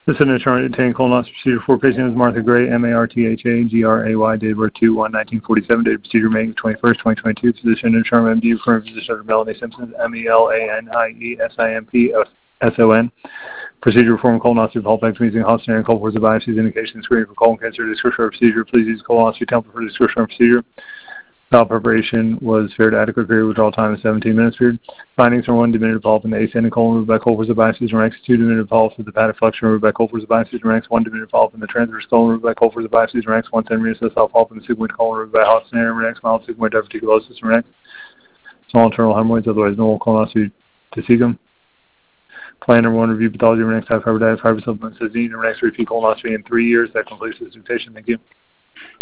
This is an attorney obtaining colonoscopy procedure for patient is Martha Gray, Marthagray, date of birth 2/1/1947, date of procedure May 21st, 2022. Physician and term MD for physician of Melanie Simpson, MELANIESIMPSON. Procedure perform colonoscopy of Hallplex using Hosner and Colport's biopsies, indication screening for colon cancer, description of procedure. Please use colonoscopy template for description of procedure. Bowel preparation was fair to adequate period withdrawal time of 17 minutes period. Findings from 1 diminutive polyp in the ascending colon removed by Colport's biopsies and ranks 2 diminutive polyps with the hepatic flexion removed by Colport's biopsies and ranks 1 diminutive polyp in the transverse colon removed by Colport's biopsies and ranks 1 centimeter cell polyp in the sigmoid colon removed by Hosner and ranks mild sigmoid diverticulosis and ranks small internal hemorrhoids, otherwise normal colonoscopy to cecum. Plan number 1, review pathology of next type hepatitis, hypersupplement, cystine, and next repeat colonoscopy in 3 years. That completes this presentation. Thank you.